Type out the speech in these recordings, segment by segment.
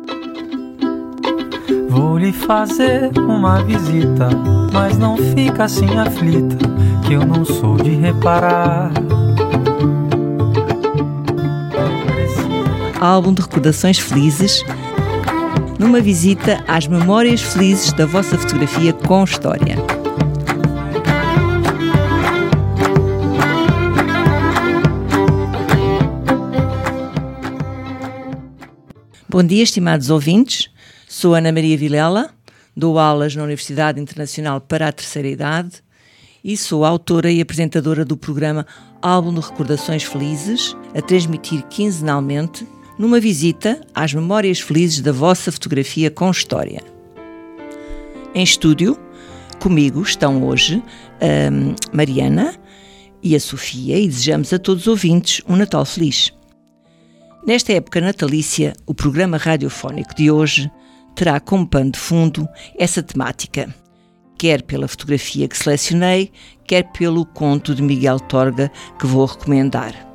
Vou lhe fazer uma visita, mas não fica assim aflita, que eu não sou de reparar. Álbum de recordações felizes, numa visita às memórias felizes da vossa fotografia com história. Bom dia, estimados ouvintes. Sou Ana Maria Vilela, dou aulas na Universidade Internacional para a Terceira Idade e sou autora e apresentadora do programa Álbum de Recordações Felizes, a transmitir quinzenalmente numa visita às memórias felizes da vossa fotografia com história. Em estúdio, comigo estão hoje a Mariana e a Sofia e desejamos a todos os ouvintes um Natal feliz. Nesta época natalícia, o programa radiofónico de hoje terá como pano de fundo essa temática, quer pela fotografia que selecionei, quer pelo conto de Miguel Torga que vou recomendar.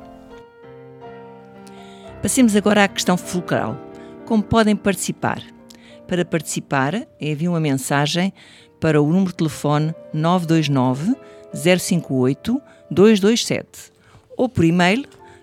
Passemos agora à questão fulcral. Como podem participar? Para participar, enviem uma mensagem para o número de telefone 929 058 227 ou por e-mail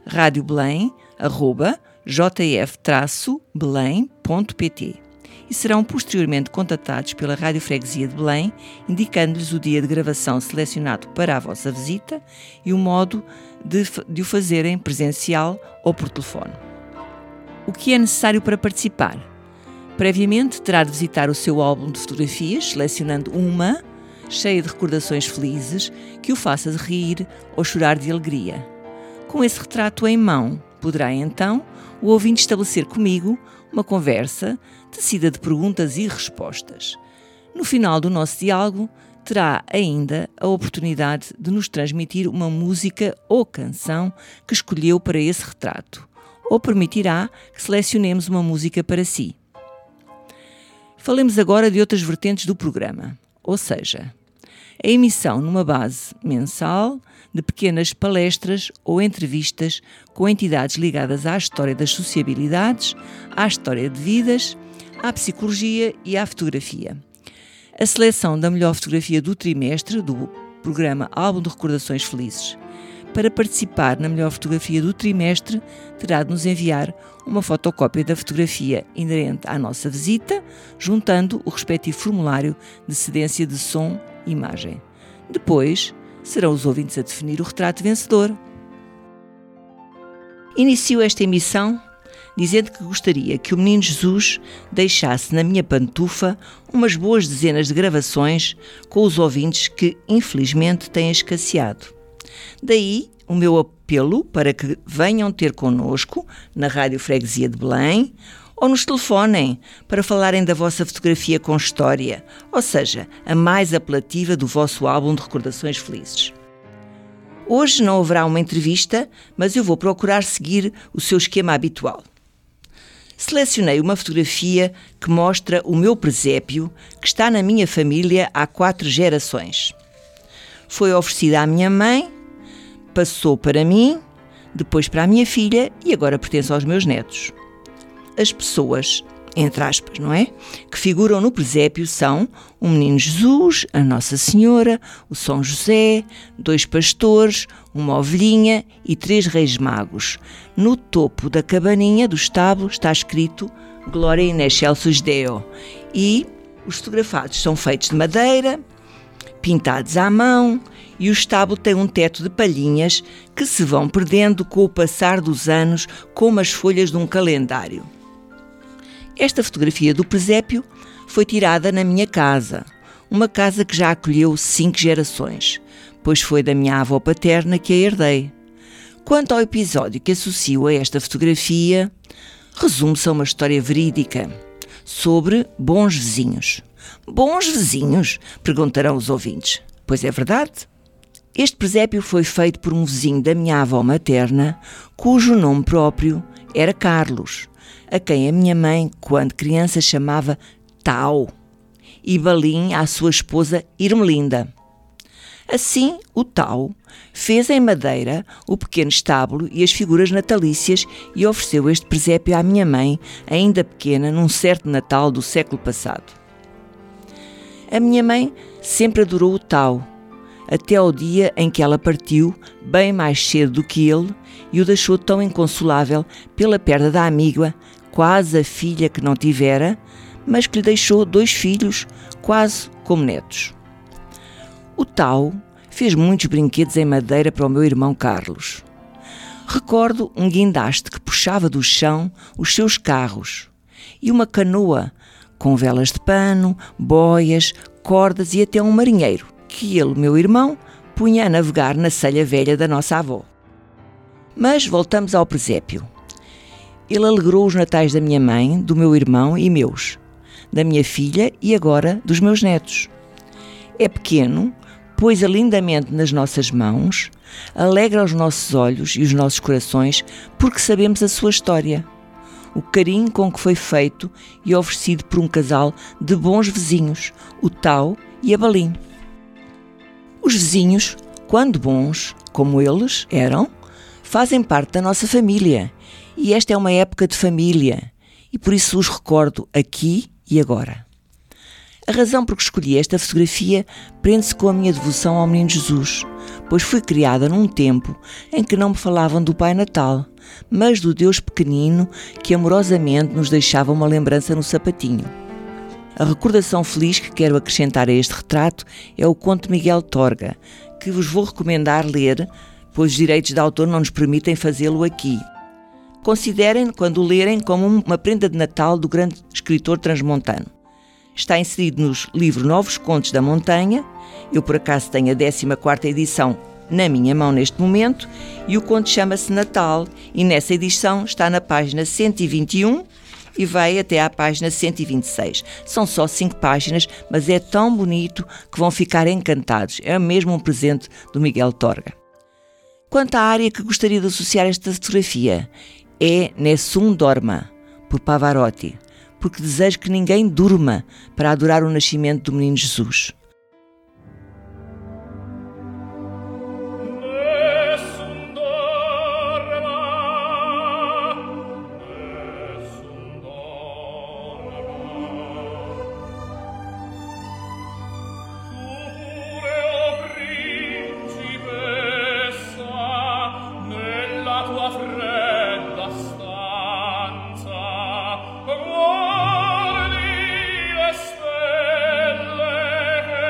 radiobelém@jf-belém.pt e serão posteriormente contatados pela Rádio Freguesia de Belém, indicando-lhes o dia de gravação selecionado para a vossa visita e o modo de o fazerem presencial ou por telefone. O que é necessário para participar? Previamente terá de visitar o seu álbum de fotografias, selecionando uma cheia de recordações felizes que o faça rir ou chorar de alegria. Com esse retrato em mão, poderá então o ouvinte estabelecer comigo uma conversa tecida de perguntas e respostas. No final do nosso diálogo, terá ainda a oportunidade de nos transmitir uma música ou canção que escolheu para esse retrato, ou permitirá que selecionemos uma música para si. Falemos agora de outras vertentes do programa, ou seja, a emissão numa base mensal de pequenas palestras ou entrevistas com entidades ligadas à história das sociabilidades, à história de vidas, à psicologia e à fotografia. A seleção da melhor fotografia do trimestre do programa Álbum de Recordações Felizes. Para participar na melhor fotografia do trimestre, terá de nos enviar uma fotocópia da fotografia inerente à nossa visita, juntando o respectivo formulário de cedência de som e imagem. Depois, serão os ouvintes a definir o retrato vencedor. Inicio esta emissão dizendo que gostaria que o Menino Jesus deixasse na minha pantufa umas boas dezenas de gravações com os ouvintes que, infelizmente, têm escasseado. Daí o meu apelo para que venham ter connosco na Rádio Freguesia de Belém ou nos telefonem para falarem da vossa fotografia com história, ou seja, a mais apelativa do vosso álbum de recordações felizes. Hoje não haverá uma entrevista, mas eu vou procurar seguir o seu esquema habitual. Selecionei uma fotografia que mostra o meu presépio, que está na minha família há 4 gerações. Foi oferecida à minha mãe, passou para mim, depois para a minha filha e agora pertence aos meus netos. As pessoas, entre aspas, não é? Que figuram no presépio são o Menino Jesus, a Nossa Senhora, o São José, 2 pastores, uma ovelhinha e 3 reis magos. No topo da cabaninha do estábulo está escrito Gloria in excelsis Deo e os fotografados são feitos de madeira, pintados à mão e o estábulo tem um teto de palhinhas que se vão perdendo com o passar dos anos como as folhas de um calendário. Esta fotografia do presépio foi tirada na minha casa, uma casa que já acolheu 5 gerações, pois foi da minha avó paterna que a herdei. Quanto ao episódio que associo a esta fotografia, resume-se a uma história verídica sobre bons vizinhos. Bons vizinhos? Perguntarão os ouvintes. Pois é verdade. Este presépio foi feito por um vizinho da minha avó materna, cujo nome próprio era Carlos, a quem a minha mãe, quando criança, chamava Tau, e Balim à sua esposa Irmelinda. Assim, o Tau fez em madeira o pequeno estábulo e as figuras natalícias e ofereceu este presépio à minha mãe, ainda pequena, num certo Natal do século passado. A minha mãe sempre adorou o Tau, até ao dia em que ela partiu, bem mais cedo do que ele, e o deixou tão inconsolável pela perda da amiga, quase a filha que não tivera, mas que lhe deixou 2 filhos, quase como netos. O Tau fez muitos brinquedos em madeira para o meu irmão Carlos. Recordo um guindaste que puxava do chão os seus carros e uma canoa com velas de pano, boias, cordas e até um marinheiro que ele, meu irmão, punha a navegar na selha velha da nossa avó. Mas voltamos ao presépio. Ele alegrou os natais da minha mãe, do meu irmão e meus, da minha filha e agora dos meus netos. É pequeno, pôs-a lindamente nas nossas mãos, alegra os nossos olhos e os nossos corações porque sabemos a sua história, o carinho com que foi feito e oferecido por um casal de bons vizinhos, o Tau e a Balim. Os vizinhos, quando bons, como eles eram, fazem parte da nossa família e esta é uma época de família e por isso os recordo aqui e agora. A razão por que escolhi esta fotografia prende-se com a minha devoção ao Menino Jesus, pois fui criada num tempo em que não me falavam do Pai Natal, mas do Deus pequenino que amorosamente nos deixava uma lembrança no sapatinho. A recordação feliz que quero acrescentar a este retrato é o conto de Miguel Torga, que vos vou recomendar ler, pois os direitos de autor não nos permitem fazê-lo aqui. Considerem, quando o lerem, como uma prenda de Natal do grande escritor transmontano. Está inserido nos livros Novos Contos da Montanha, eu por acaso tenho a 14ª edição na minha mão neste momento, e o conto chama-se Natal, e nessa edição está na página 121 e vai até à página 126. São só 5 páginas, mas é tão bonito que vão ficar encantados. É mesmo um presente do Miguel Torga. Quanto à área que gostaria de associar a esta fotografia, é Nessun Dorma, por Pavarotti, porque desejo que ninguém durma para adorar o nascimento do Menino Jesus. Guardi le stelle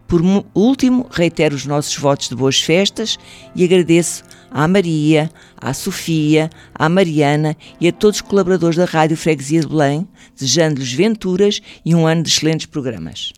Por último, reitero os nossos votos de boas festas e agradeço à Maria, à Sofia, à Mariana e a todos os colaboradores da Rádio Freguesia de Belém, desejando-lhes venturas e um ano de excelentes programas.